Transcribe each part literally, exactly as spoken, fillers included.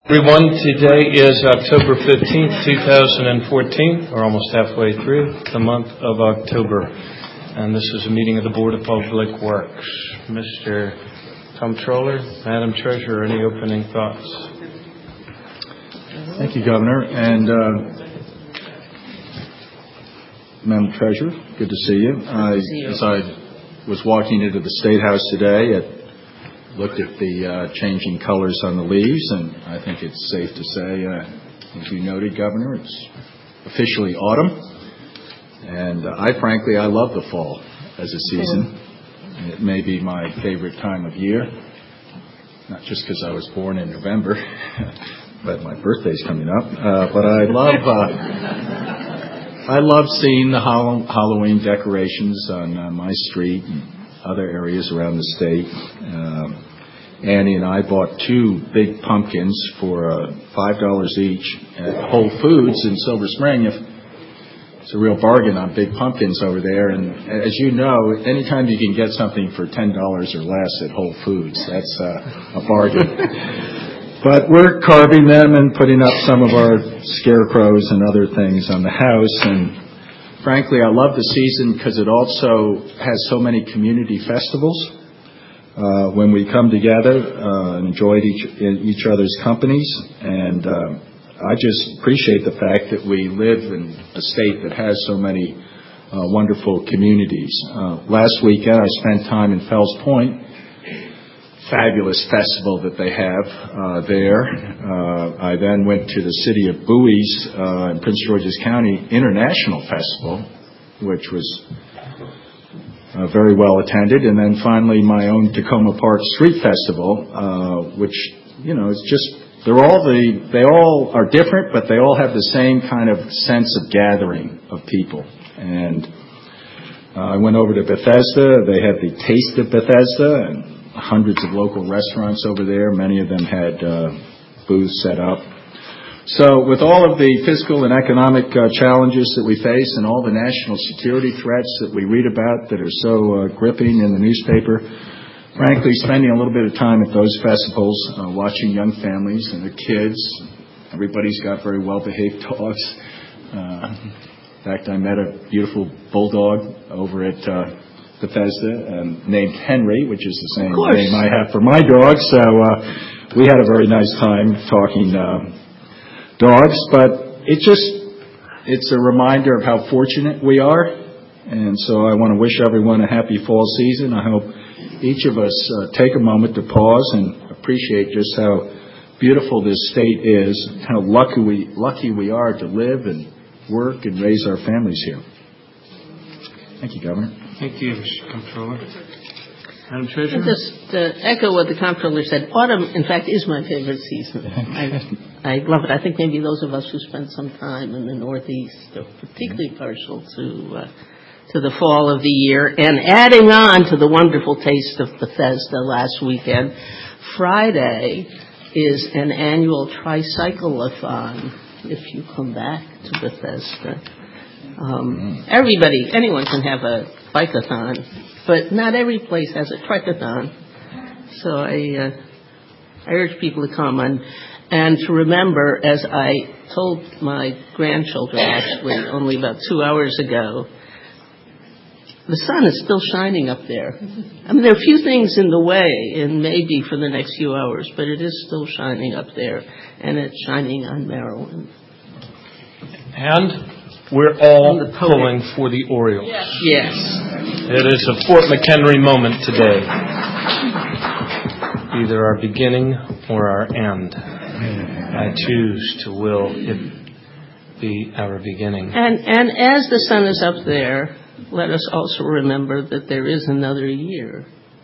Everyone, today is October fifteenth, twenty fourteen. We're almost halfway through the month of October. And this is a meeting of the Board of Public Works. Mister Comptroller, Madam Treasurer, any opening thoughts? Thank you, Governor. And uh, Madam Treasurer, good to see you. I, as I was walking into the State House today, I looked at the uh, changing colors on the leaves, and I think it's safe to say, uh, as you noted, Governor, it's officially autumn. And uh, I, frankly, I love the fall as a season. And it may be my favorite time of year, not just because I was born in November, but my birthday's coming up. Uh, but I love, uh, I love seeing the Halloween decorations on uh, my street and other areas around the state. Um, Annie and I bought two big pumpkins for uh, five dollars each at Whole Foods in Silver Spring. It's a real bargain on big pumpkins over there. And as you know, anytime you can get something for ten dollars or less at Whole Foods, that's uh, a bargain. But we're carving them and putting up some of our scarecrows and other things on the house. And frankly, I love the season because it also has so many community festivals. Uh, when we come together, uh, enjoy each, each other's companies, and uh, I just appreciate the fact that we live in a state that has so many uh, wonderful communities. Uh, last weekend, I spent time in Fells Point, fabulous festival that they have uh, there. Uh, I then went to the city of Bowie's uh, in Prince George's County International Festival, which was Uh, very well attended, and then finally my own Tacoma Park Street Festival, uh, which, you know, it's just, they're all the, they all are different, but they all have the same kind of sense of gathering of people. And uh, I went over to Bethesda. They had the Taste of Bethesda, and hundreds of local restaurants over there. Many of them had uh, booths set up. So with all of the fiscal and economic uh, challenges that we face and all the national security threats that we read about that are so uh, gripping in the newspaper, frankly, spending a little bit of time at those festivals, uh, watching young families and their kids. Everybody's got very well-behaved dogs. Uh, in fact, I met a beautiful bulldog over at uh, Bethesda um, named Henry, which is the same name I have for my dog. So uh, we had a very nice time talking uh dogs, but it just, it's a reminder of how fortunate we are. And so I want to wish everyone a happy fall season. I hope each of us uh, take a moment to pause and appreciate just how beautiful this state is, how lucky we, lucky we are to live and work and raise our families here. Thank you, Governor. Thank you, Mister Comptroller. Madam Treasurer? Just uh, echo what the Comptroller said. Autumn, in fact, is my favorite season. I, I love it. I think maybe those of us who spent some time in the Northeast are particularly partial to uh, to the fall of the year. And adding on to the wonderful Taste of Bethesda last weekend, Friday is an annual tricycle-a-thon, if you come back to Bethesda. Um, everybody, anyone can have a bike-a-thon, but not every place has a trek-a-thon. So I, uh, I urge people to come and, and to remember, as I told my grandchildren actually only about two hours ago, the sun is still shining up there. I mean, there are a few things in the way, and maybe for the next few hours, but it is still shining up there, and it's shining on Maryland. And we're all pulling for the Orioles. Yes. yes. It is a Fort McHenry moment today. Either our beginning or our end. I choose to will it be our beginning. And and as the sun is up there, let us also remember that there is another year.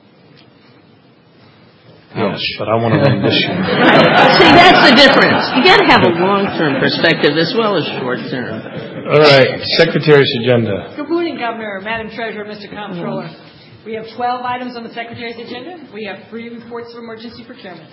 Yes, but I want to win this year. See, that's the difference. You got to have a long-term perspective as well as short-term. All right, Secretary's agenda. Good morning, Governor, Madam Treasurer, Mister Comptroller. We have twelve items on the Secretary's agenda. We have three reports of emergency procurement.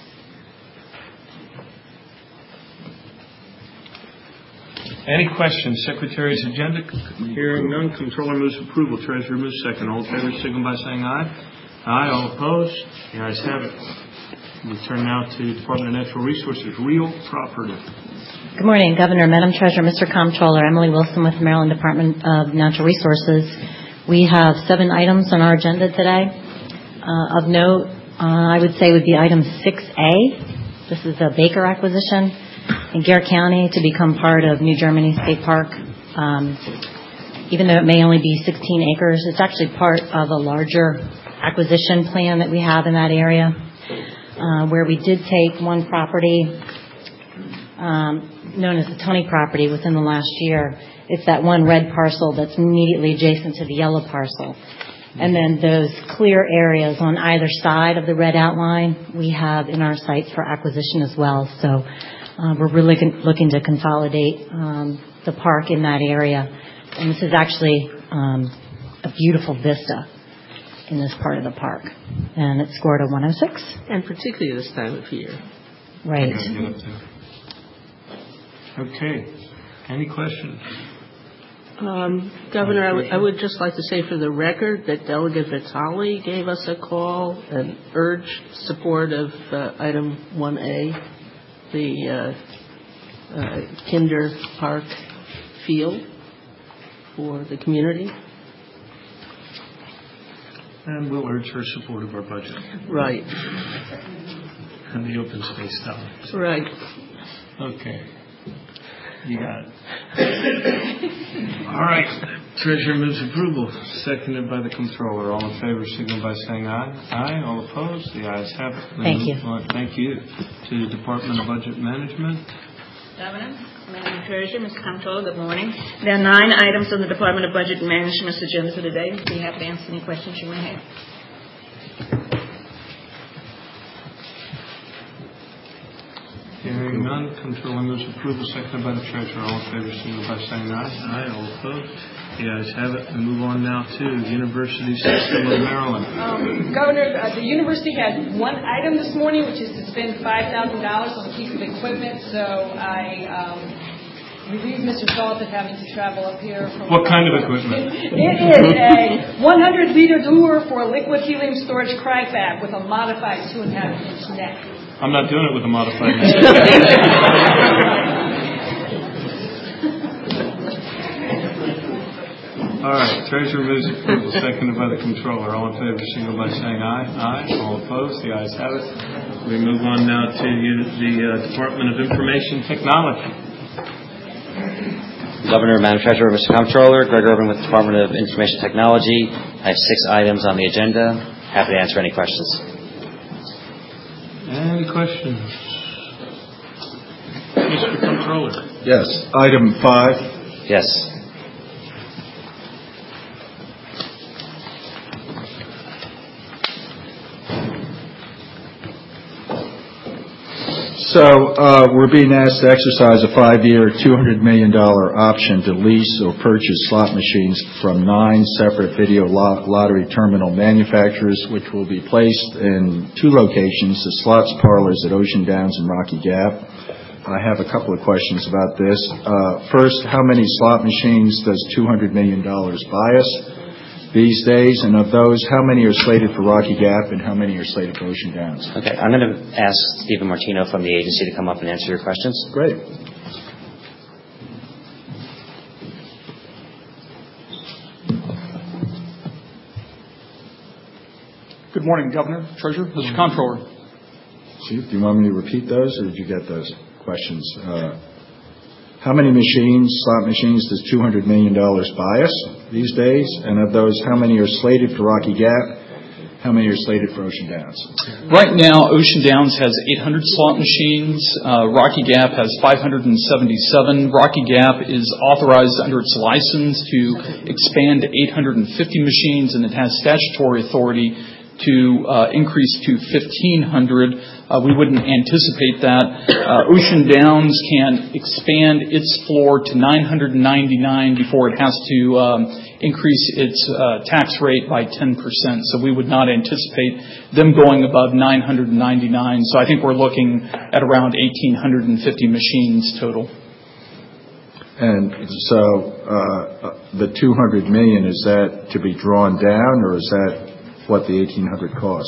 Any questions? Secretary's agenda. Hearing none. Comptroller moves approval. Treasurer moves second. All in favor signal by saying aye. Aye. All opposed? The ayes have it. We turn now to Department of Natural Resources, real property. Good morning, Governor, Madam Treasurer, Mister Comptroller, Emily Wilson with Maryland Department of Natural Resources. We have seven items on our agenda today. Uh, of note, uh, I would say would be item six A. This is a Baker acquisition in Gare County to become part of New Germany State Park. Um, even though it may only be sixteen acres, it's actually part of a larger acquisition plan that we have in that area, uh, where we did take one property um, known as the Tunney property within the last year. It's that one red parcel that's immediately adjacent to the yellow parcel. And then those clear areas on either side of the red outline we have in our sites for acquisition as well. So uh, we're really con- looking to consolidate um, the park in that area. And this is actually um, a beautiful vista in this part of the park. And it scored a one oh six. And particularly this time of year. Right. Okay. Any questions? Um, Governor, I, w- I would just like to say for the record that Delegate Vitale gave us a call and urged support of uh, item one A, the uh, uh, Kinder Park field for the community. And we'll urge her support of our budget. Right. And the open space dollars. Right. Okay. You got it. All right. Treasurer moves approval, seconded by the Comptroller. All in favor, signal by saying aye. Aye. All opposed? The ayes have it. Thank you. On. Thank you. To the Department of Budget Management. Governor, Madam Treasurer, Mister Comptroller, good morning. There are nine items on the Department of Budget Management's agenda for today. Be happy to answer any questions you may have. Hearing none, Comptroller moves approval, seconded by the Treasurer. All in favor, signal by saying aye. Aye. All opposed? The ayes have it. We move on now to the University System of Maryland. Um, Governor, uh, the university has one item this morning, which is to spend five thousand dollars on a piece of equipment. So I um, relieve Mister Salt of having to travel up here. From What kind of equipment? It is a one hundred liter lure for a liquid helium storage cry fab with a modified two and a half inch neck. I'm not doing it with a modified All right. Treasurer moves approval, seconded by the Comptroller. All in favor, signal by saying aye. Aye. All opposed? The ayes have it. We move on now to the uh, Department of Information Technology. Governor, Madam Treasurer, Mister Comptroller, Greg Urban with the Department of Information Technology. I have six items on the agenda. Happy to answer any questions. Any questions? Mister Comptroller. Yes. Item five. Yes. So uh, we're being asked to exercise a five-year, two hundred million dollars option to lease or purchase slot machines from nine separate video lot- lottery terminal manufacturers, which will be placed in two locations, the slots parlors at Ocean Downs and Rocky Gap. I have a couple of questions about this. Uh, first, how many slot machines does two hundred million dollars buy us these days? And of those, how many are slated for Rocky Gap and how many are slated for Ocean Downs? Okay, I'm going to ask Stephen Martino from the agency to come up and answer your questions. Great. Good morning, Governor, Treasurer, Mister Comptroller. Chief, do you want me to repeat those, or did you get those questions? Uh, how many machines, slot machines, does two hundred million dollars buy us these days? And of those, how many are slated for Rocky Gap? How many are slated for Ocean Downs? Right now, Ocean Downs has eight hundred slot machines. Uh, Rocky Gap has five hundred seventy-seven. Rocky Gap is authorized under its license to expand to eight hundred fifty machines, and it has statutory authority to uh, increase to fifteen hundred. Uh, we wouldn't anticipate that. Uh, Ocean Downs can expand its floor to nine hundred ninety-nine before it has to um, increase its uh, tax rate by ten percent. So we would not anticipate them going above nine hundred ninety-nine. So I think we're looking at around one thousand eight hundred fifty machines total. And so uh, the two hundred million dollars, is that to be drawn down, or is that what the eighteen hundred costs?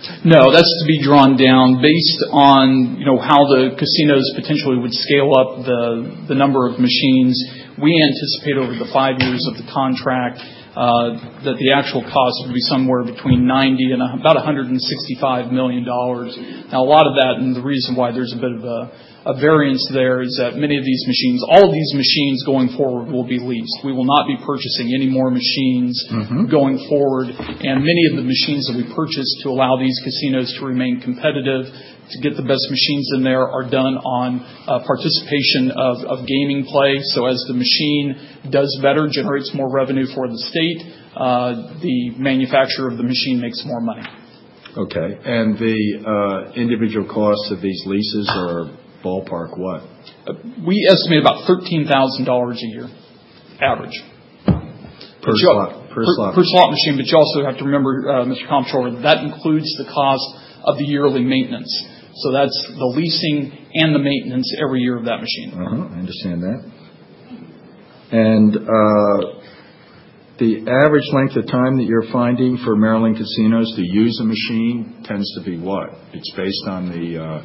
No, that's to be drawn down based on, you know, how the casinos potentially would scale up the, the number of machines. We anticipate over the five years of the contract uh, that the actual cost would be somewhere between ninety and about one hundred sixty-five million dollars. Now, a lot of that, and the reason why there's a bit of a A variance there is that many of these machines, all of these machines going forward will be leased. We will not be purchasing any more machines mm-hmm. going forward, and many of the machines that we purchase to allow these casinos to remain competitive, to get the best machines in there, are done on uh, participation of, of gaming play. So as the machine does better, generates more revenue for the state, uh, the manufacturer of the machine makes more money. Okay. And the uh, individual costs of these leases are ballpark what? Uh, we estimate about thirteen thousand dollars a year, average. Per slot, per, per, slot. per slot machine, but you also have to remember, uh, Mister Comptroller, that includes the cost of the yearly maintenance. So that's the leasing and the maintenance every year of that machine. Uh-huh, I understand that. And uh, the average length of time that you're finding for Maryland casinos to use a machine tends to be what? It's based on the uh,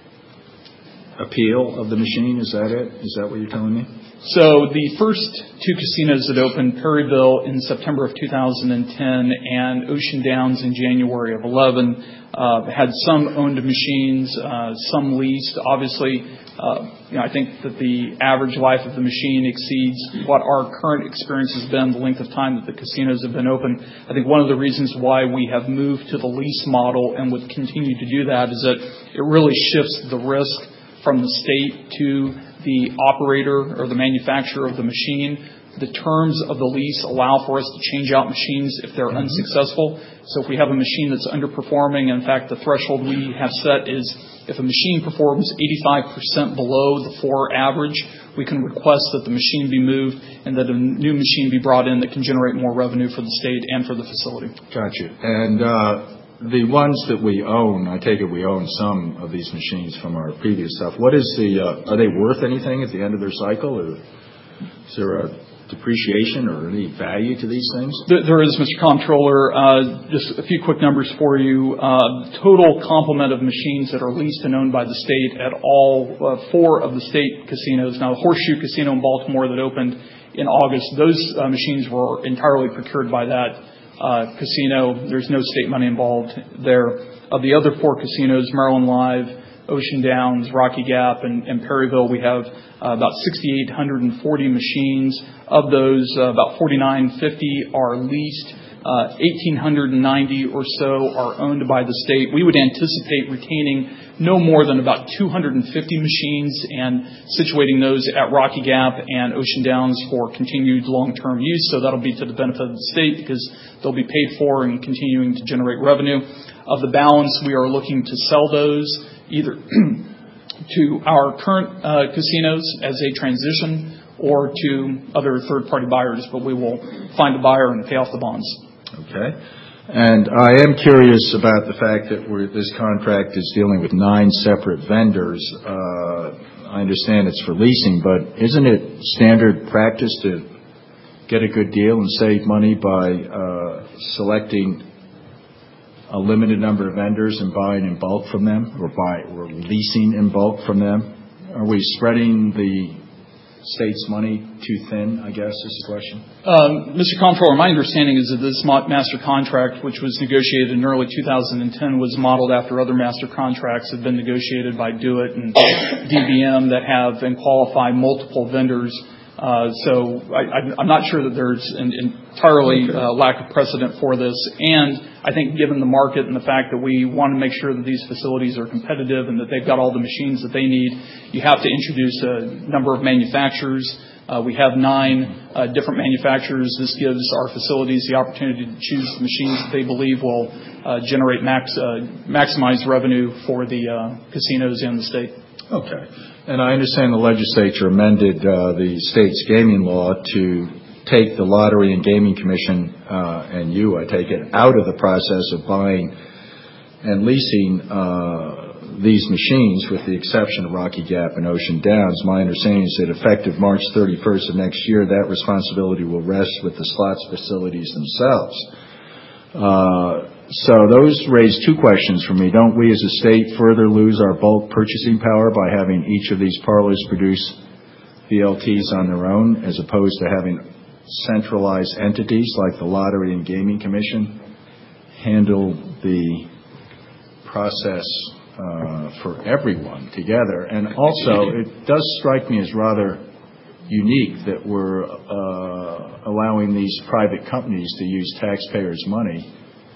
appeal of the machine, is that it? Is that what you're telling me? So the first two casinos that opened, Perryville in September of two thousand ten and Ocean Downs in January of eleven, uh, had some owned machines, uh, some leased. Obviously, uh, you know, I think that the average life of the machine exceeds what our current experience has been, the length of time that the casinos have been open. I think one of the reasons why we have moved to the lease model and would continue to do that is that it really shifts the risk from the state to the operator or the manufacturer of the machine. The terms of the lease allow for us to change out machines if they're mm-hmm. unsuccessful. So if we have a machine that's underperforming, in fact, the threshold we have set is if a machine performs eighty-five percent below the floor average, we can request that the machine be moved and that a new machine be brought in that can generate more revenue for the state and for the facility. Gotcha. And uh the ones that we own, I take it we own some of these machines from our previous stuff. What is the, uh, are they worth anything at the end of their cycle? Or is there a depreciation or any value to these things? There is, Mister Comptroller. Uh, just a few quick numbers for you. Uh, total complement of machines that are leased and owned by the state at all uh, four of the state casinos. Now, the Horseshoe Casino in Baltimore that opened in August, those uh, machines were entirely procured by that Uh, casino. There's no state money involved there. Of the other four casinos, Maryland Live, Ocean Downs, Rocky Gap, and, and Perryville, we have uh, about six thousand eight hundred forty machines. Of those, uh, about four thousand nine hundred fifty are leased. Uh, one thousand eight hundred ninety or so are owned by the state. We would anticipate retaining no more than about two hundred fifty machines and situating those at Rocky Gap and Ocean Downs for continued long-term use. So that'll be to the benefit of the state because they'll be paid for and continuing to generate revenue. Of the balance, we are looking to sell those either to our current uh, casinos as a transition or to other third-party buyers, but we will find a buyer and pay off the bonds. Okay. And I am curious about the fact that we're, this contract is dealing with nine separate vendors. Uh, I understand it's for leasing, but isn't it standard practice to get a good deal and save money by uh, selecting a limited number of vendors and buying in bulk from them, or buy or leasing in bulk from them? Are we spreading the state's money too thin, I guess, is the question? Um, Mister Comptroller, my understanding is that this master contract, which was negotiated in early two thousand ten, was modeled after other master contracts that have been negotiated by DoIT and D B M that have and qualify multiple vendors. Uh, so I, I'm not sure that there's an entirely uh, lack of precedent for this. And I think given the market and the fact that we want to make sure that these facilities are competitive and that they've got all the machines that they need, you have to introduce a number of manufacturers. Uh, we have nine uh, different manufacturers. This gives our facilities the opportunity to choose the machines that they believe will uh, generate max, uh, maximize revenue for the uh, casinos in the state. Okay. And I understand the legislature amended uh, the state's gaming law to take the Lottery and Gaming Commission, uh, and you, I take it, out of the process of buying and leasing uh, these machines, with the exception of Rocky Gap and Ocean Downs. My understanding is that effective March thirty-first of next year, that responsibility will rest with the slots facilities themselves. Uh, so those raise two questions for me. Don't we as a state further lose our bulk purchasing power by having each of these parlors produce V L Ts on their own, as opposed to having centralized entities like the Lottery and Gaming Commission handle the process uh, for everyone together? And also, it does strike me as rather unique that we're uh, allowing these private companies to use taxpayers' money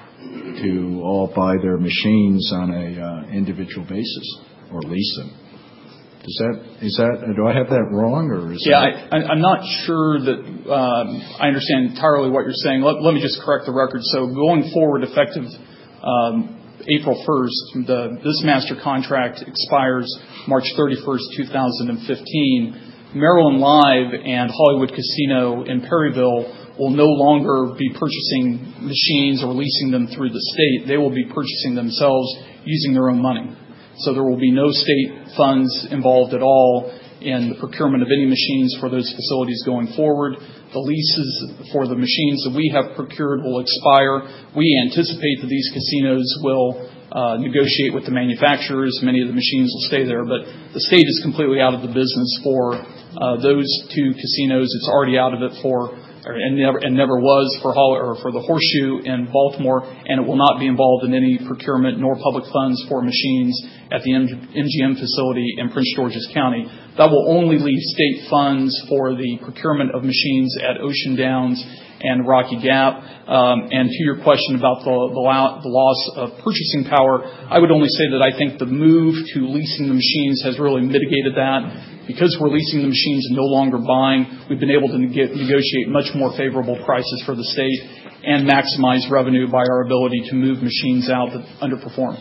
to all buy their machines on a uh, individual basis or lease them. Does that, is that, do I have that wrong, or is yeah, that? I, I'm not sure that um, I understand entirely what you're saying. Let, let me just correct the record. So going forward, effective um, April first, the, this master contract expires March thirty-first, two thousand fifteen. Maryland Live and Hollywood Casino in Perryville will no longer be purchasing machines or leasing them through the state. They will be purchasing themselves using their own money. So there will be no state funds involved at all in the procurement of any machines for those facilities going forward. The leases for the machines that we have procured will expire. We anticipate that these casinos will uh, negotiate with the manufacturers. Many of the machines will stay there, but the state is completely out of the business for uh, those two casinos. It's already out of it for and never and never was for Hall, or for the Horseshoe in Baltimore, and it will not be involved in any procurement nor public funds for machines at the M G M facility in Prince George's County. That will only leave state funds for the procurement of machines at Ocean Downs and Rocky Gap. Um, and to your question about the, the, the loss of purchasing power, I would only say that I think the move to leasing the machines has really mitigated that. Because we're leasing the machines and no longer buying, we've been able to neg- negotiate much more favorable prices for the state and maximize revenue by our ability to move machines out that underperform.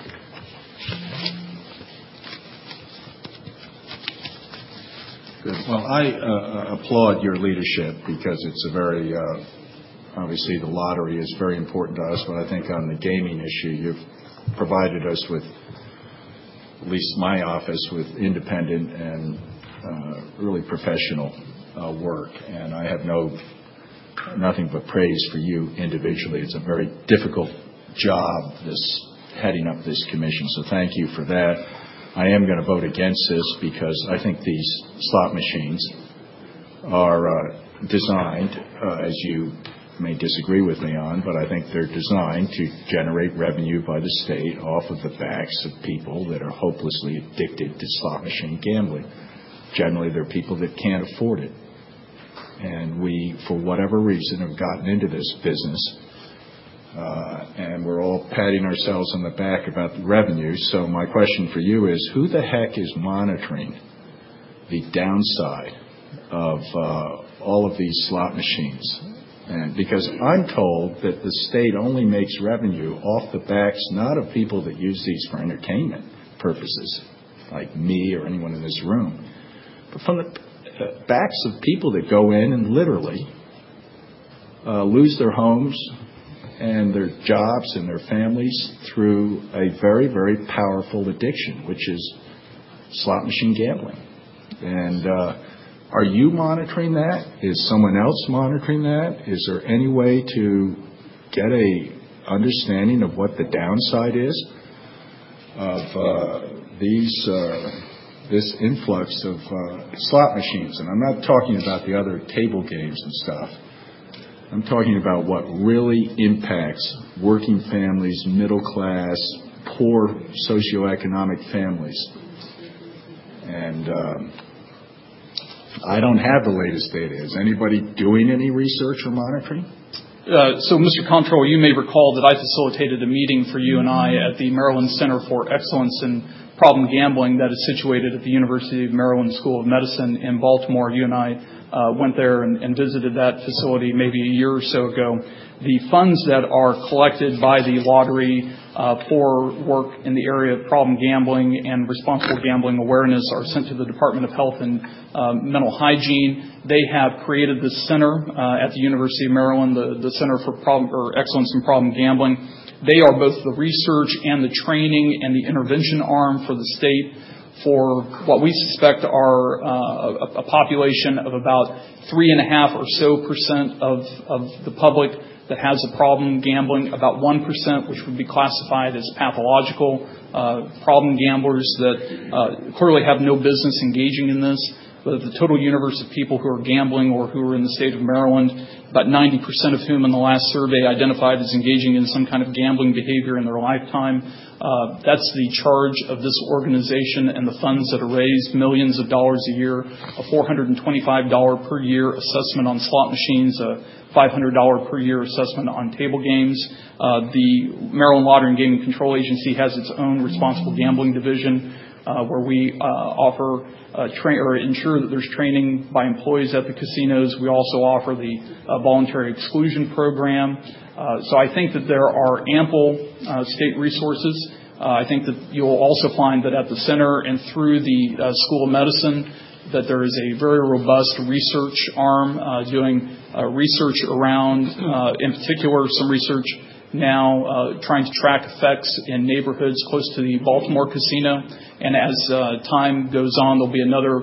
Good. Well, I uh, applaud your leadership because it's a very, uh, obviously the lottery is very important to us, but I think on the gaming issue, you've provided us with, at least my office, with independent and uh, really professional uh, work. And I have no nothing but praise for you individually. It's a very difficult job, this heading up this commission. So thank you for that. I am going to vote against this because I think these slot machines are uh, designed, uh, as you may disagree with me on, but I think they're designed to generate revenue by the state off of the backs of people that are hopelessly addicted to slot machine gambling. Generally, they're people that can't afford it. And we, for whatever reason, have gotten into this business, uh, and we're all patting ourselves on the back about the revenue. So my question for you is, who the heck is monitoring the downside of uh, all of these slot machines? And because I'm told that the state only makes revenue off the backs not of people that use these for entertainment purposes, like me or anyone in this room, but from the backs of people that go in and literally uh, lose their homes and their jobs and their families through a very, very powerful addiction, which is slot machine gambling. And uh, are you monitoring that? Is someone else monitoring that? Is there any way to get a understanding of what the downside is of uh, these uh, this influx of uh, slot machines? And I'm not talking about the other table games and stuff. I'm talking about what really impacts working families, middle class, poor socioeconomic families. And um, I don't have the latest data. Is anybody doing any research or monitoring? Uh, so, Mister Comptroller, you may recall that I facilitated a meeting for you and I at the Maryland Center for Excellence in Problem Gambling that is situated at the University of Maryland School of Medicine in Baltimore. You and I uh, went there and, and visited that facility maybe a year or so ago. The funds that are collected by the lottery uh, for work in the area of problem gambling and responsible gambling awareness are sent to the Department of Health and um, Mental Hygiene. They have created this center uh, at the University of Maryland, the, the Center for Problem or Excellence in Problem Gambling. They are both the research and the training and the intervention arm for the state for what we suspect are uh, a, a population of about three and a half or so percent of, of the public that has a problem gambling, about one percent which would be classified as pathological uh, problem gamblers that uh, clearly have no business engaging in this. But the total universe of people who are gambling or who are in the state of Maryland, about ninety percent of whom in the last survey identified as engaging in some kind of gambling behavior in their lifetime. Uh, that's the charge of this organization and the funds that are raised, millions of dollars a year, a four hundred twenty-five dollars per year assessment on slot machines, a five hundred dollars per year assessment on table games. Uh, the Maryland Lottery and Gaming Control Agency has its own responsible gambling division uh, where we uh, offer uh, tra- or ensure that there's training by employees at the casinos. We also offer the uh, voluntary exclusion program. Uh, so I think that there are ample uh, state resources. Uh, I think that you'll also find that at the center and through the uh, School of Medicine that there is a very robust research arm uh, doing uh, research around, uh, in particular, some research now uh, trying to track effects in neighborhoods close to the Baltimore casino. And as uh, time goes on, there'll be another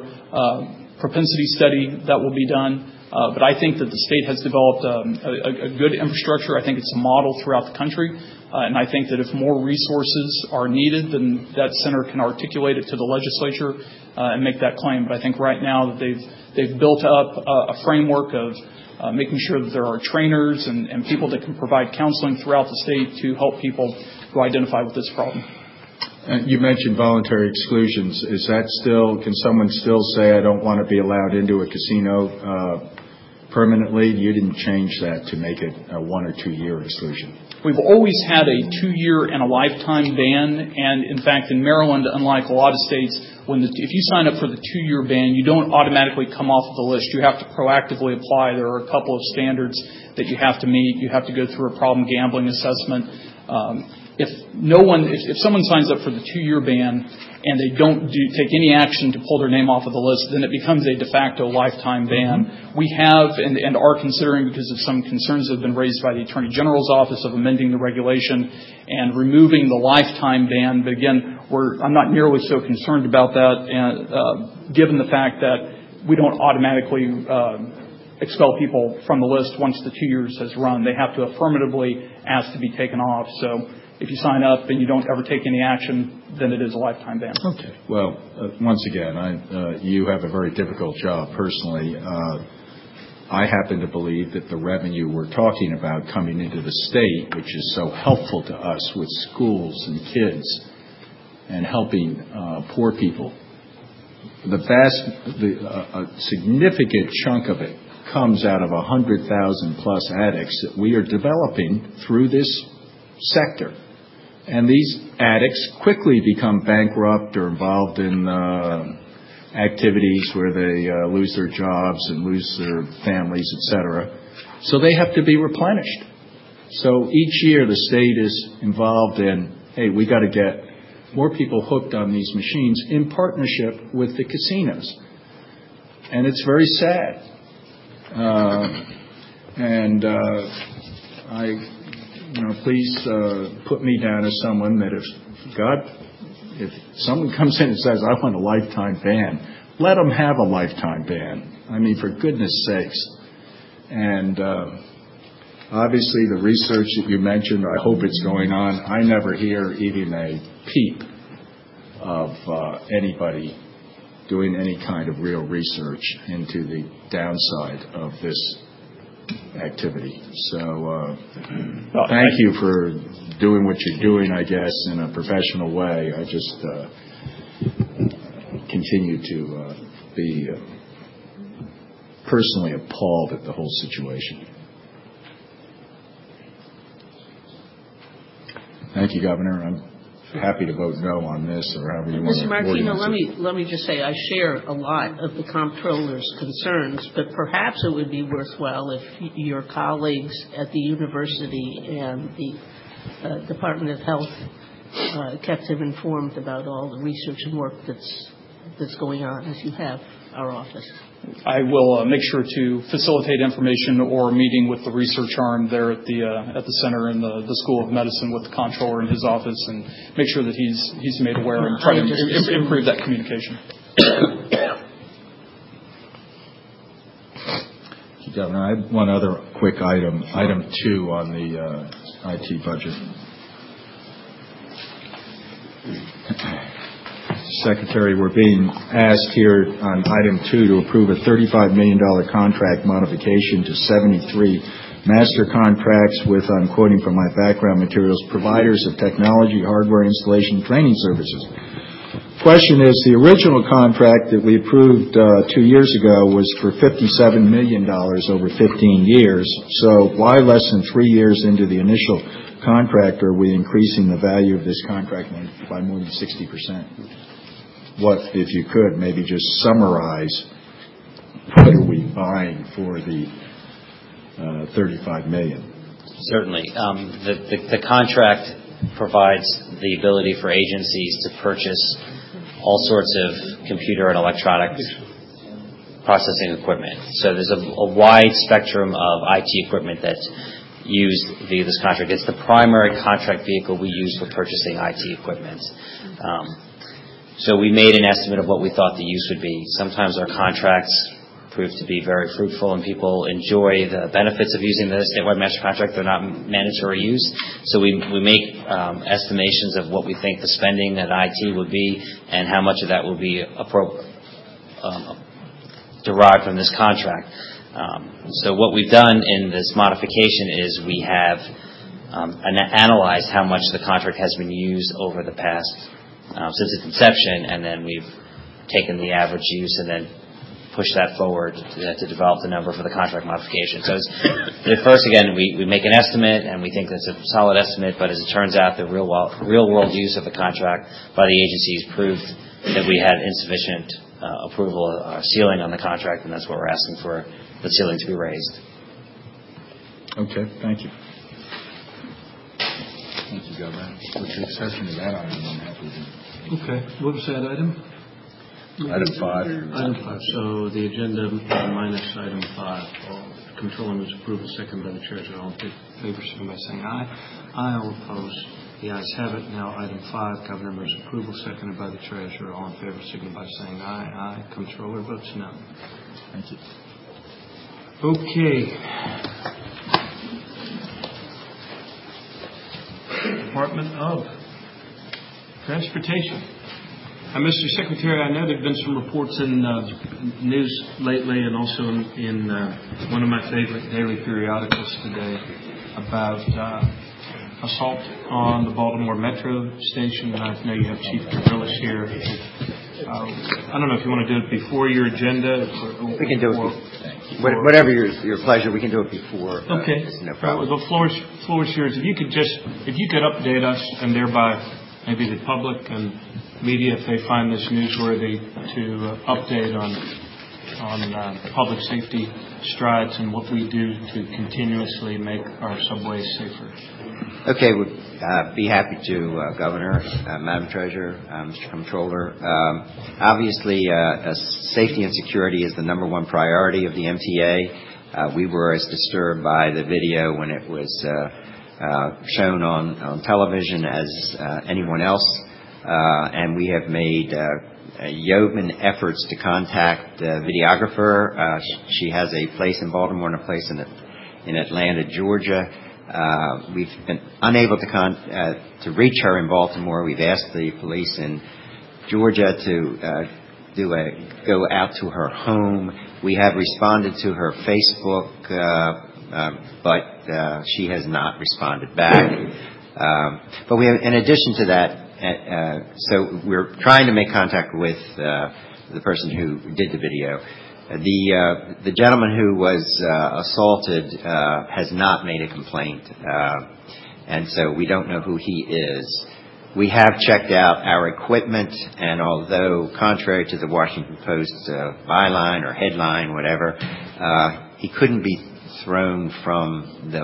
uh, propensity study that will be done. Uh, but I think that the state has developed um, a, a good infrastructure. I think it's a model throughout the country. Uh, and I think that if more resources are needed, then that center can articulate it to the legislature uh, and make that claim. But I think right now that they've they've built up a, a framework of uh, making sure that there are trainers and, and people that can provide counseling throughout the state to help people who identify with this problem. Uh, you mentioned voluntary exclusions. Is that still, can someone still say, I don't want to be allowed into a casino uh, permanently? You didn't change that to make it a one or two year exclusion. We've always had a two-year and a lifetime ban, and in fact, in Maryland, unlike a lot of states, when the, if you sign up for the two-year ban, you don't automatically come off of the list. You have to proactively apply. There are a couple of standards that you have to meet. You have to go through a problem gambling assessment. Um, if no one, if, if someone signs up for the two-year ban and they don't do, take any action to pull their name off of the list, then it becomes a de facto lifetime ban. Mm-hmm. We have and, and are considering, because of some concerns that have been raised by the Attorney General's office, of amending the regulation and removing the lifetime ban. But again, we're, I'm not nearly so concerned about that, and, uh, given the fact that we don't automatically uh, expel people from the list once the two years has run. They have to affirmatively ask to be taken off. So if you sign up and you don't ever take any action, then it is a lifetime ban. Okay. Well, uh, once again, I, uh, you have a very difficult job personally. Uh, I happen to believe that the revenue we're talking about coming into the state, which is so helpful to us with schools and kids and helping uh, poor people, the vast, the, uh, a significant chunk of it comes out of one hundred thousand plus addicts that we are developing through this sector. And these addicts quickly become bankrupt or involved in uh, activities where they uh, lose their jobs and lose their families, et cetera. So they have to be replenished. So each year the state is involved in, hey, we got to get more people hooked on these machines in partnership with the casinos. And it's very sad. Uh, and uh, I, you know, please uh, put me down as someone that if God, if someone comes in and says, I want a lifetime ban, let them have a lifetime ban. I mean, for goodness sakes. And uh, obviously the research that you mentioned, I hope it's going on. I never hear even a peep of uh, anybody doing any kind of real research into the downside of this activity. So uh, well, thank you for doing what you're doing, I guess, in a professional way. I just uh, continue to uh, be uh, personally appalled at the whole situation. Thank you, Governor. I'm happy to vote no on this, or however you want to Mister Martino, let me, it. let me just say I share a lot of the comptroller's concerns, but perhaps it would be worthwhile if your colleagues at the university and the uh, Department of Health uh, kept him informed about all the research and work that's that's going on as you have our office. I will uh, make sure to facilitate information or a meeting with the research arm there at the uh, at the center in the, the School of Medicine with the comptroller in his office, and make sure that he's he's made aware and try to im- improve that communication. Governor. I had one other quick item, item two on the uh, I T budget. Secretary, we're being asked here on item two to approve a thirty-five million dollars contract modification to seventy-three master contracts with, I'm quoting from my background materials, providers of technology, hardware installation, training services. Question is, the original contract that we approved uh, two years ago was for fifty-seven million dollars over fifteen years. So why less than three years into the initial contract are we increasing the value of this contract by more than sixty percent? What, if you could, maybe just summarize what are we buying for the uh, thirty-five million dollars? Certainly. Um, the, the, the contract provides the ability for agencies to purchase all sorts of computer and electronic processing equipment. So there's a, a wide spectrum of I T equipment that's used via this contract. It's the primary contract vehicle we use for purchasing I T equipment. Um, so we made an estimate of what we thought the use would be. Sometimes our contracts prove to be very fruitful and people enjoy the benefits of using the statewide master contract. They're not mandatory use. So we we make um, estimations of what we think the spending at I T would be and how much of that will be appro- um, derived from this contract. Um, so what we've done in this modification is we have um, an- analyzed how much the contract has been used over the past, um, since its inception, and then we've taken the average use and then push that forward to, to develop the number for the contract modification. So it's, at first, again, we, we make an estimate, and we think that's a solid estimate, but as it turns out, the real, real world use of the contract by the agencies proved that we had insufficient uh, approval or ceiling on the contract, and that's what we're asking for, the ceiling to be raised. Okay, thank you. Thank you, Governor. With the exception of that item, I'm happy to. Okay, what was that item? Item five. Item five. So the agenda uh, minus item five. All controlling was approved, second by the treasurer. All in favor, signify by saying aye. Aye. All opposed. The ayes have it. Now item five, Governor moves approval, seconded by the treasurer. All in favor, signify by saying aye. Aye. Controller votes no. Thank you. Okay. Department of Transportation. Uh, Mister Secretary, I know there have been some reports in uh, news lately and also in, in uh, one of my favorite daily periodicals today about uh, assault on the Baltimore Metro station. And I know you have Chief Gavrillis here. Uh, I don't know if you want to do it before your agenda. Or, we can do it before. Whatever your, your pleasure, we can do it before. Uh, okay. No problem. Well, the floor is, floor is yours. If you could just, if you could update us and thereby maybe the public and media, if they find this newsworthy, to uh, update on on uh, public safety strides and what we do to continuously make our subways safer. Okay, we'd uh, be happy to, uh, Governor, uh, Madam Treasurer, uh, Mister Comptroller. Um, obviously, uh, uh, safety and security is the number one priority of the M T A. Uh, we were as disturbed by the video when it was uh, uh, shown on, on television as uh, anyone else. Uh, and we have made uh, yeoman efforts to contact the videographer. Uh, sh- she has a place in Baltimore and a place in in Atlanta, Georgia. Uh, we've been unable to con- uh, to reach her in Baltimore. We've asked the police in Georgia to uh, do a go out to her home. We have responded to her Facebook, uh, uh, but uh, she has not responded back. Um, but we have, in addition to that. Uh, so we're trying to make contact with uh, the person who did the video. Uh, the uh, the gentleman who was uh, assaulted uh, has not made a complaint, uh, and so we don't know who he is. We have checked out our equipment, and although contrary to the Washington Post uh, byline or headline, whatever, uh, he couldn't be thrown from the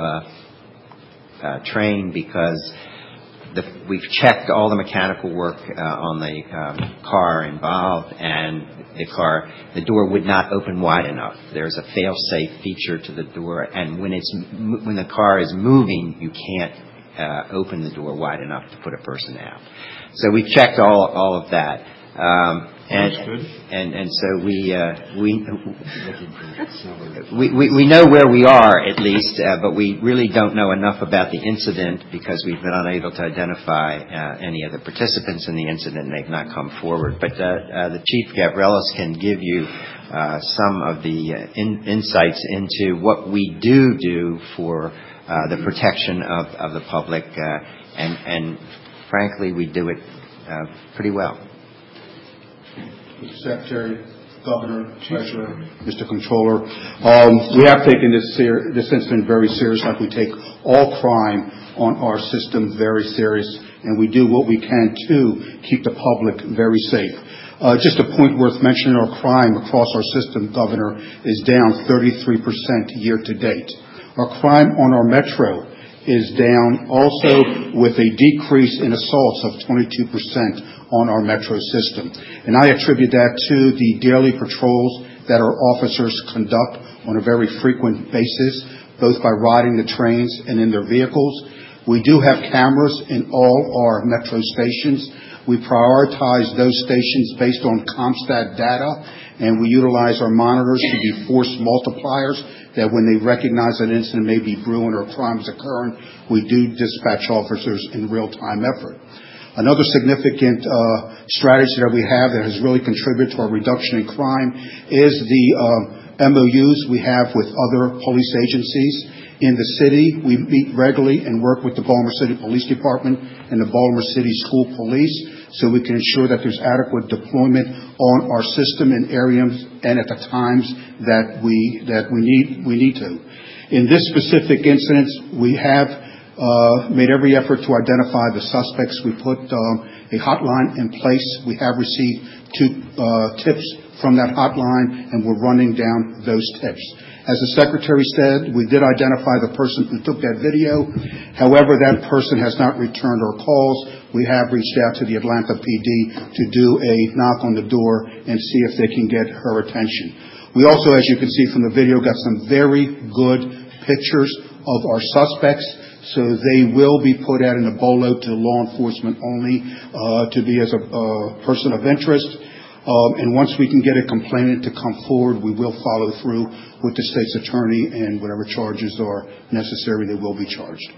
uh, train because The, we've checked all the mechanical work uh, on the um, car involved, and the car, the door would not open wide enough. There's a fail-safe feature to the door, and when it's when the car is moving, you can't uh, open the door wide enough to put a person out. So we've checked all all of that. Um, and, That's good. and and so we uh, we, we we we know where we are at least, uh, but we really don't know enough about the incident because we've been unable to identify uh, any of the participants in the incident, and they've not come forward. But uh, uh, the Chief Gavrellis can give you uh, some of the uh, in, insights into what we do do for uh, the protection of, of the public, uh, and and frankly, we do it uh, pretty well. Mister Secretary, Governor, Treasurer, Mister Comptroller, um, we have taken this ser- this incident very serious, like we take all crime on our system very serious, and we do what we can to keep the public very safe. Uh, just a point worth mentioning, our crime across our system, Governor, is down thirty-three percent year to date. Our crime on our metro is down also with a decrease in assaults of twenty-two percent on our metro system. And I attribute that to the daily patrols that our officers conduct on a very frequent basis, both by riding the trains and in their vehicles. We do have cameras in all our metro stations. We prioritize those stations based on CompStat data, and we utilize our monitors to be force multipliers that when they recognize an incident may be brewing or crimes occurring, we do dispatch officers in real-time effort. Another significant uh, strategy that we have that has really contributed to our reduction in crime is the uh, M O Us we have with other police agencies. In the city, we meet regularly and work with the Baltimore City Police Department and the Baltimore City School Police so we can ensure that there's adequate deployment on our system in areas and at the times that we that we need we need to. In this specific incident, we have Uh, made every effort to identify the suspects. We put um, a hotline in place. We have received two uh, tips from that hotline, and we're running down those tips. As the Secretary said, we did identify the person who took that video. However, that person has not returned our calls. We have reached out to the Atlanta P D to do a knock on the door and see if they can get her attention. We also, as you can see from the video, got some very good pictures of our suspects. So they will be put out in a bolo to law enforcement only uh, to be as a uh, person of interest. Um, and once we can get a complainant to come forward, we will follow through with the state's attorney, and whatever charges are necessary, they will be charged.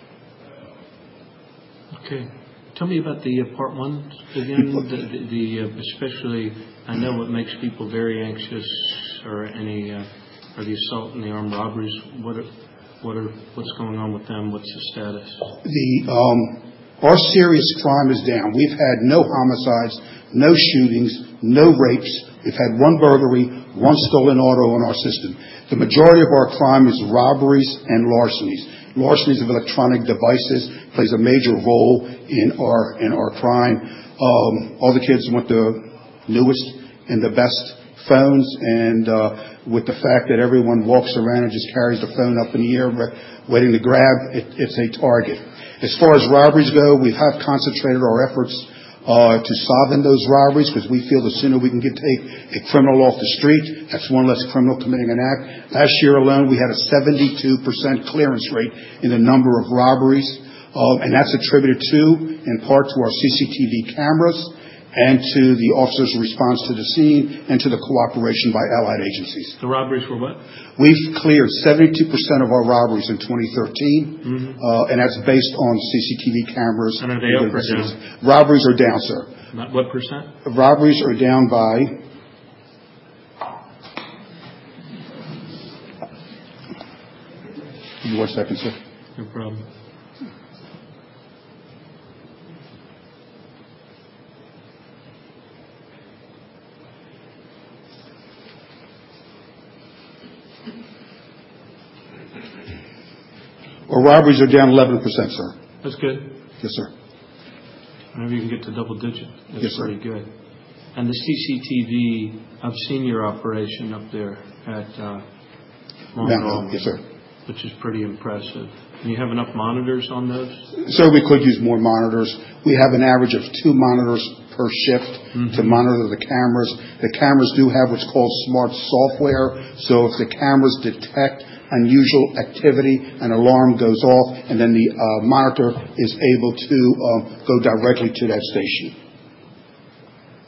Okay. Tell me about the uh, part one again. The, the, the uh, especially, I know what makes people very anxious, or any, uh, or the assault and the armed robberies. What are, What are what's going on with them? What's the status? The um, our serious crime is down. We've had no homicides, no shootings, no rapes. We've had one burglary, one stolen auto on our system. The majority of our crime is robberies and larcenies. Larcenies of electronic devices plays a major role in our in our crime. Um, all the kids want the newest and the best phones, and uh, with the fact that everyone walks around and just carries the phone up in the air waiting to grab, it, it's a target. As far as robberies go, we have concentrated our efforts uh, to solving those robberies because we feel the sooner we can get take a criminal off the street, that's one less criminal committing an act. Last year alone, we had a seventy-two percent clearance rate in the number of robberies, uh, and that's attributed to, in part, to our C C T V cameras and to the officer's response to the scene, and to the cooperation by allied agencies. The robberies were what? We've cleared seventy-two percent of our robberies in twenty thirteen, mm-hmm. uh, and that's based on C C T V cameras. And are they up or down? Robberies are down, sir. Not what percent? Robberies are down by... Give me one second, sir. No problem. Our robberies are down eleven percent, sir. That's good. Yes, sir. Whenever you can get to double digit, that's yes, pretty sir. good. And the C C T V, I've seen your operation up there at uh, Mount Yes, sir. Which is pretty impressive. And you have enough monitors on those? Sir, we could use more monitors. We have an average of two monitors per shift mm-hmm. to monitor the cameras. The cameras do have what's called smart software, so if the cameras detect unusual activity, an alarm goes off, and then the uh, monitor is able to um, go directly to that station.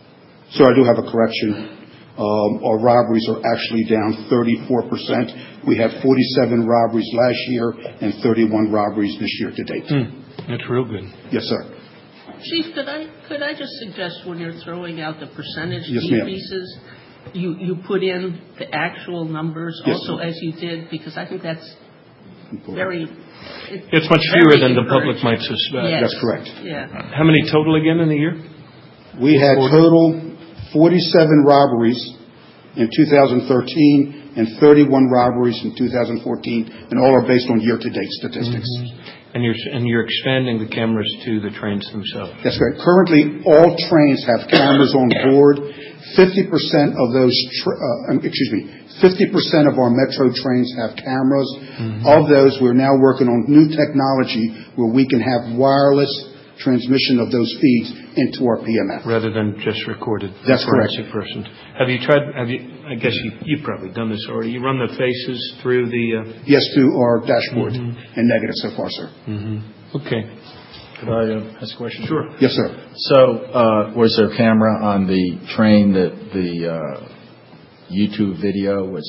Sir, I do have a correction. Um, our robberies are actually down thirty-four percent. We had forty-seven robberies last year and thirty-one robberies this year to date. Hmm. That's real good. Yes, sir. Chief, could I could I just suggest when you're throwing out the percentage Yes, ma'am. decreases, you, you put in the actual numbers Yes, also ma'am. as you did, because I think that's very... It, It's much very fewer than the public encouraging. might suspect. Yes. That's correct. Yeah. How many total again in the year? We had total forty-seven robberies in two thousand thirteen and thirty-one robberies in two thousand fourteen, and all are based on year-to-date statistics. Mm-hmm. And you're and you're expanding the cameras to the trains themselves. That's correct. Currently, all trains have cameras on board. fifty percent of those, tra- uh, excuse me, fifty percent of our metro trains have cameras. Mm-hmm. Of those, we're now working on new technology where we can have wireless transmission of those feeds into our P M F. Rather than just recorded. That's correct. Forensic person. Have you tried, have you, I guess you, you've probably done this already. You run the faces through the... Uh, Yes, through our dashboard, Mhm. and negative so far, sir. mm-hmm. Okay. Could I uh, ask a question? Sure. Yes, sir. So, uh, was there a camera on the train that the uh, YouTube video was?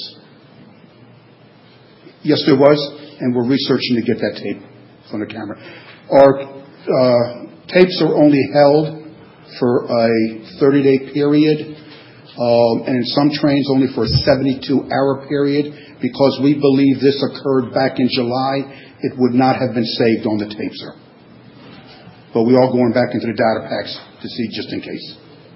Yes, there was, and we're researching to get that tape from the camera. Our uh, tapes are only held for a thirty-day period, um, and in some trains only for a seventy-two hour period. Because we believe this occurred back in July, it would not have been saved on the tape, sir. But we are going back into the data packs to see just in case.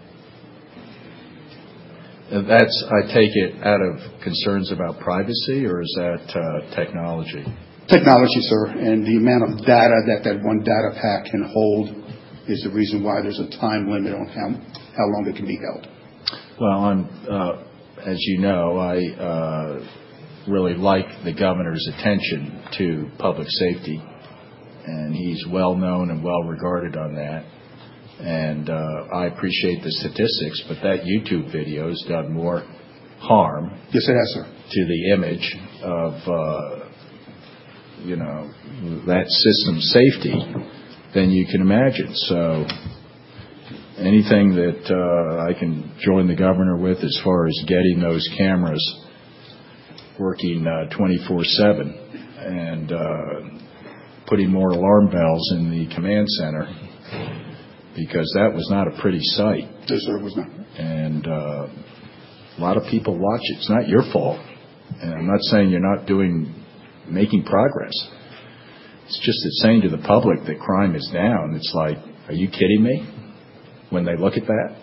And that's, I take it, out of concerns about privacy, or is that uh, technology? Technology, sir, and the amount of data that that one data pack can hold is the reason why there's a time limit on how how long it can be held. Well, I'm, uh, as you know, I uh, really like the governor's attention to public safety, and he's well known and well regarded on that. And uh, I appreciate the statistics, but that YouTube video has done more harm. Yes, it has, sir. To the image of, uh, you know, that system's safety than you can imagine. So anything that uh, I can join the governor with as far as getting those cameras working uh, twenty-four seven and uh, putting more alarm bells in the command center, because that was not a pretty sight. Yes, sir, it was not. And uh, a lot of people watch it. It's not your fault. And I'm not saying you're not doing, making progress. It's just that saying to the public that crime is down, it's like, are you kidding me? When they look at that?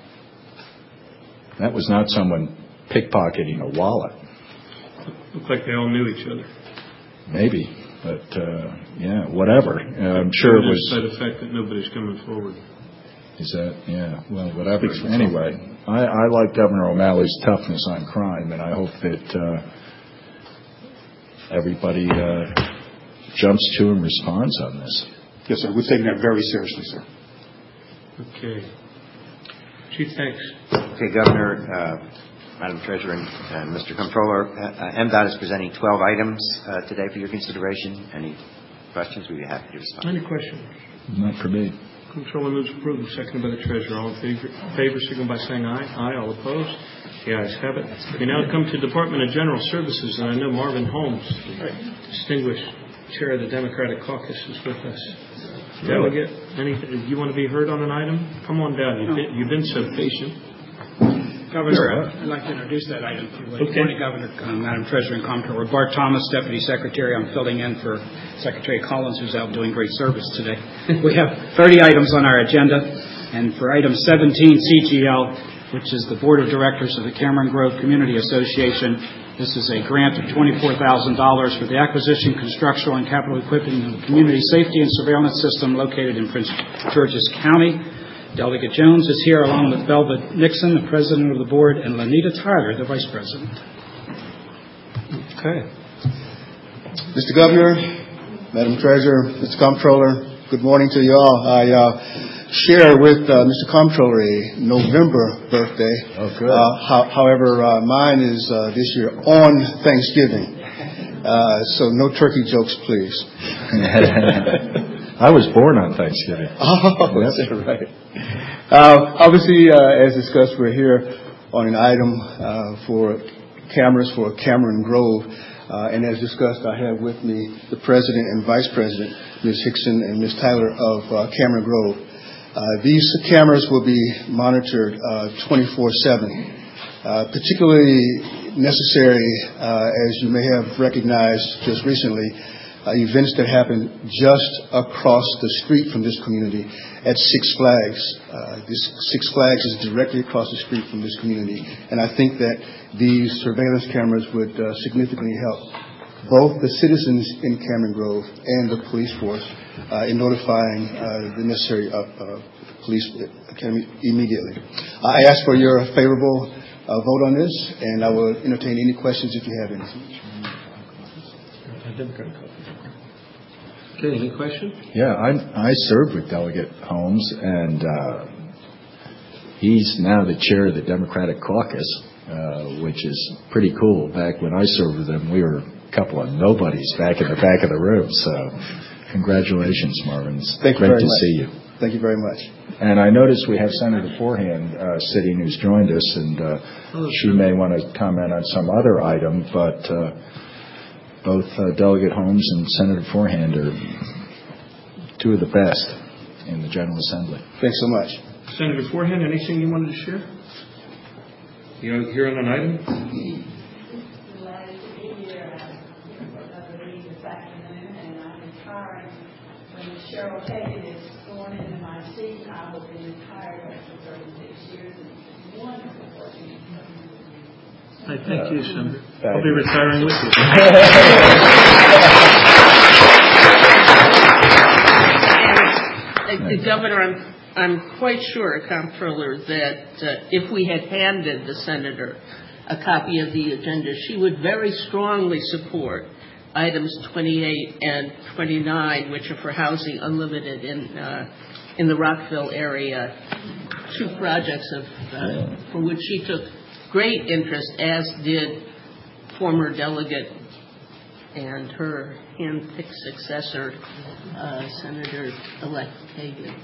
That was not someone pickpocketing a wallet. Looked like they all knew each other. Maybe. But, uh, yeah, whatever. Uh, I'm sure it was... That effect that nobody's coming forward. Is that, yeah, well, whatever. Anyway, I, I like Governor O'Malley's toughness on crime, and I hope that uh, everybody uh, jumps to and responds on this. Yes, sir. We've taken that very seriously, sir. Okay. Chief, thanks. Okay, Governor, uh, Madam Treasurer, and, and Mister Comptroller, uh, M DOT is presenting twelve items uh, today for your consideration. Any questions? We'd be happy to respond. Any questions? Not for me. Comptroller moves approval, seconded by the Treasurer. All in favor, favor signal by saying aye. Aye. All opposed? The ayes have it. We now come to Department of General Services, and I know Marvin Holmes, the distinguished chair of the Democratic Caucus, is with us. Delegate, anything, you want to be heard on an item? Come on down. You've been, you've been so patient. Governor, I'd like to introduce that item to you. Okay. Good morning, Governor, uh, Madam Treasurer and Comptroller. Bart Thomas, Deputy Secretary. I'm filling in for Secretary Collins, who's out doing great service today. We have thirty items on our agenda, and for item seventeen, C G L, which is the Board of Directors of the Cameron Grove Community Association, this is a grant of twenty-four thousand dollars for the acquisition, construction, and capital equipment of the community safety and surveillance system located in Prince George's County. Delegate Jones is here along with Velvet Nixon, the President of the Board, and Lanita Tyler, the Vice President. Okay. Mister Governor, Madam Treasurer, Mister Comptroller, good morning to you all. I uh, share with uh, Mister Comptroller a November birthday. Oh, good. Uh, ho- however, uh, mine is uh, this year on Thanksgiving. Uh, so no turkey jokes, please. I was born on Thanksgiving. Oh, that's right. Uh, obviously, uh, as discussed, we're here on an item uh, for cameras for Cameron Grove. Uh, and as discussed, I have with me the President and Vice President, Miz Hickson and Miz Tyler of uh, Cameron Grove. Uh, these cameras will be monitored uh, twenty-four seven. Uh, particularly necessary, uh, as you may have recognized just recently, uh, events that happened just across the street from this community at Six Flags. Uh, this Six Flags is directly across the street from this community, and I think that these surveillance cameras would uh, significantly help both the citizens in Cameron Grove and the police force uh, in notifying uh, the necessary uh, uh, police academy immediately. I ask for your favorable uh, vote on this, and I will entertain any questions if you have any. Okay, any questions? Yeah, I, I served with Delegate Holmes, and uh, he's now the chair of the Democratic Caucus, uh, which is pretty cool. Back when I served with him, we were a couple of nobodies back in the back of the room. So congratulations, Marvin. It's Thank great you very to much. see you. Thank you very much. And I noticed we have Senator Forehand uh, sitting who's joined us, and uh, Hello, she may want to comment on some other item, but uh, both uh, Delegate Holmes and Senator Forehand are two of the best in the General Assembly. Thanks so much. Senator Forehand, anything you wanted to share? You're here on an item? Glad to be here. I believe this afternoon, and I'm retiring. When Cheryl Kagan is going into my seat, I will be retired after thirty-six years. It's wonderful working in government. I thank you, Senator. I'll be retiring with you. And, uh, Governor, I'm, I'm quite sure, Comptroller, that uh, if we had handed the Senator a copy of the agenda, she would very strongly support items twenty-eight and twenty-nine, which are for housing unlimited in uh, in the Rockville area, two projects of uh, for which she took great interest, as did former delegate and her hand-picked successor, uh, Senator-elect Kagan.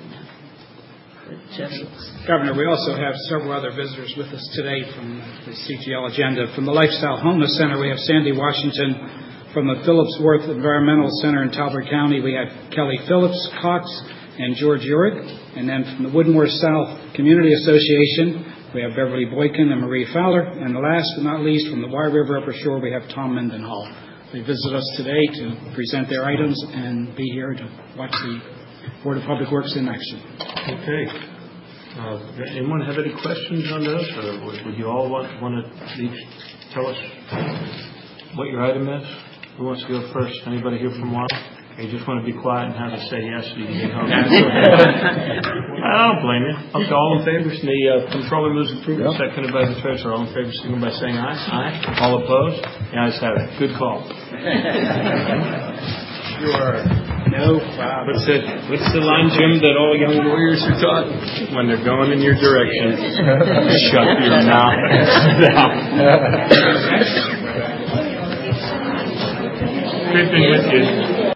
Governor, we also have several other visitors with us today from the C G L agenda. From the Lifestyle Homeless Center, we have Sandy Washington. From the Phillips Worth Environmental Center in Talbot County, we have Kelly Phillips, Cox, and George Urick. And then from the Woodmore South Community Association, we have Beverly Boykin and Marie Fowler. And last but not least, from the Wye River Upper Shore, we have Tom Mendenhall. They visit us today to present their items and be here to watch the Board of Public Works in action. Okay. Uh, does anyone have any questions on those, or would would you all want, want to each tell us what your item is? Who wants to go first? Anybody here from Wye? You just want to be quiet and have us say yes so you can get home. I don't blame you. Okay, all in favor? The uh, Comptroller moves approval, yep. Seconded by the Treasurer. All in favor, signal by saying aye. Aye. All opposed? The ayes have it. Good call. Sure. No problem. What's the, what's the line, Jim, that all young warriors are taught when they're going in your direction? Shut your mouth. Good thing with you.